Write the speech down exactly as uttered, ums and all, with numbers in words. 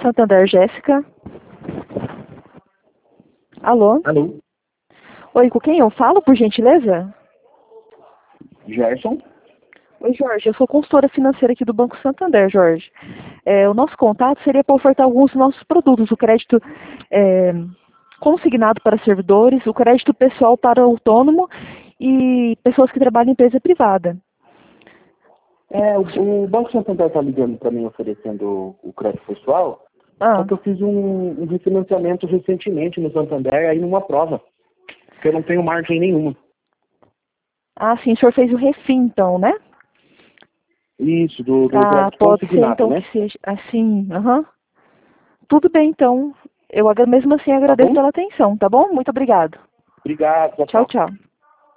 Santander, Jéssica. Alô? Alô? Oi, com quem eu falo, por gentileza? Gerson? Oi, Jorge, eu sou consultora financeira aqui do Banco Santander, Jorge. É, o nosso contato seria para ofertar alguns dos nossos produtos, o crédito é, consignado para servidores, o crédito pessoal para autônomo e pessoas que trabalham em empresa privada. É, o, o Banco Santander está ligando para mim oferecendo o crédito pessoal, Ah. só que eu fiz um, um refinanciamento recentemente no Santander, aí numa prova, que eu não tenho margem nenhuma. Ah, sim, o senhor fez o refim, então, né? Isso, do, do Ah, crédito pode ser, consignado, então, né? que seja assim, aham. Tudo bem, então. Eu agra- mesmo assim Tá agradeço bom? pela atenção, tá bom? Muito obrigado. Obrigado, tchau, Tchau, tchau. tchau.